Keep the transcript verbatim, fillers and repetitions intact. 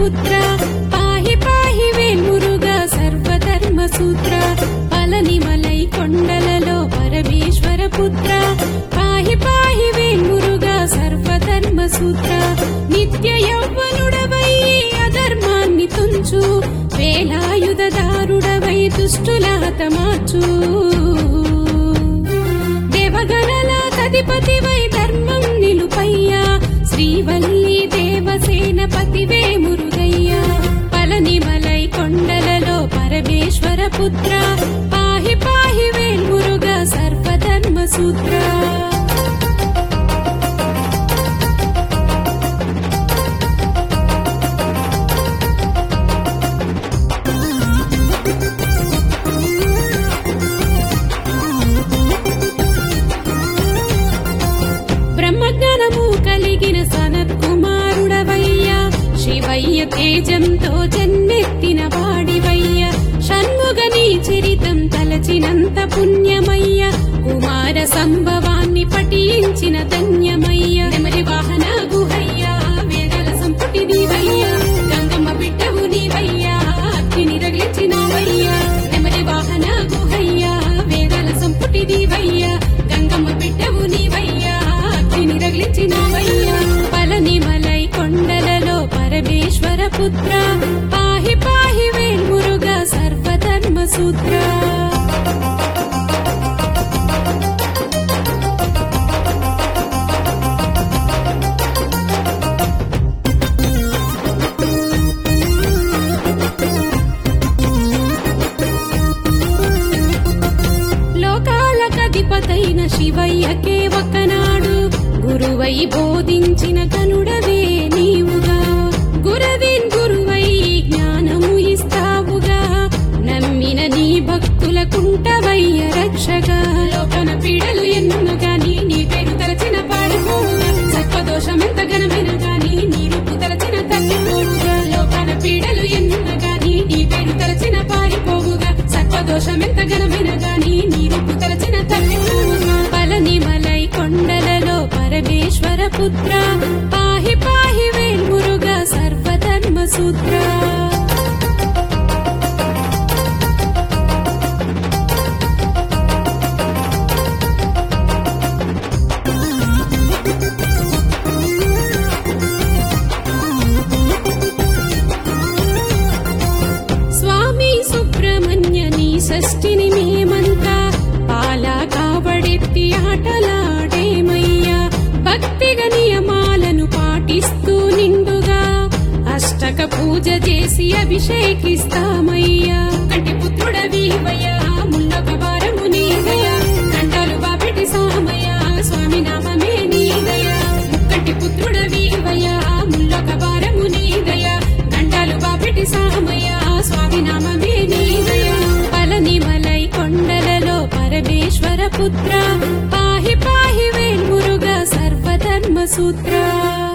పుత్ర పాహి పాహి వేల్మురుగా సర్వధర్మ సూత్ర పలనిమలై కొండలలో పరమేశ్వర పుత్ర పాహి పాహి వేల్మురుగా సర్వధర్మ సూత్ర నిత్య యౌవనుడవై అధర్మాన్ని తుంచు వేలాయుధదారుడవై దుష్టుల హతమార్చు దేవగణల అధిపతివై ధర్మం నిలుపయ్యా శ్రీవల్లి దేవసేనపతి వేమురుగయ్యా పలనిమలై కొండలలో పరమేశ్వర పుత్ర పాహి పాహి వేల్మురుగా సర్వధర్మ సూత్ర బ్రహ్మజ్ఞానము కలిగిన సనత్ కుమారుడవయ్యా శివయ్య తేజంతో జన్మెత్తిన వాడివయ్య షణ్ముగని చరితం తలచినంత పుణ్యమయ్య కుమార సంభవాన్ని పఠించిన ధన్యమయ్య నెమలి వాహన గుహయ్యా వేదాల సంపుటి నీవయ్యా గంగమ్మ బిడ్డవు నీవయ్యా అగ్ని రగిలించినవయ్యా నెమలి వాహన గుహయ్యా వేదాల సంపుటి నీవయ్యా గంగమ్మ బిడ్డవు నీవయ్యా అగ్ని రగిలించినవయ్యా పలనిమలై కొండలలో పరమేశ్వర పుత్ర పాహి పాహి వేల్మురుగా సర్వధర్మ సూత్ర లోకాలకధిపతైన శివయ్యకే ఒకనాడు గురువై బోధించిన కనుడవే నీవుగా గురవిన్ గురువై జ్ఞానము ఇస్తావుగా నమ్మిన నీ భక్తులకుంటవయ్య రక్షగా లోకన పీడలు ఎన్నును గాని నీ పేరు తలచిన పాడిపోవుగా సర్పదోషం ఎంత ఘనమైన గాని నీ రూపు తలచిన తగ్గిపోవుగా లోకన పీడలు ఎన్నును గాని నీ పేరు తలచిన పాడిపోవుగా సర్పదోషం ఎంత ఘనమైన గాని నీ రూపు తలచిన తగ్గిపోవుగా పలనిమలై కొండలలో పరమేశ్వర పుత్ర పాహి పాహి వేల్మురుగా సర్వధర్మ సూత్ర స్వామి సుబ్రహ్మణ్య నీ షష్ఠిని మేమంతా పాలా కాబడెత్తి ఆటలాడేమయ్యా భక్తిగా నియమాలను పాటిస్తూ నిండుగా అష్టక పూజ చేసి అభిషేకిస్తామయ్యా కంటి పుత్రుడవీవయ్యా ముల్లొక వారము నీదయా కండాలు బాపెట్టి సామయ్యా స్వామి నామమే నీదయా కంటి పుత్రుడవీవయ్యా ముల్లొక వారము నీదయా కండాలు బాపెట్టి సామయ్యా స్వామి నామమే నీదయా పలనిమలై కొండలలో పరమేశ్వర పుత్ర పాహి పాహి వేల్మురుగా సర్వధర్మ సూత్ర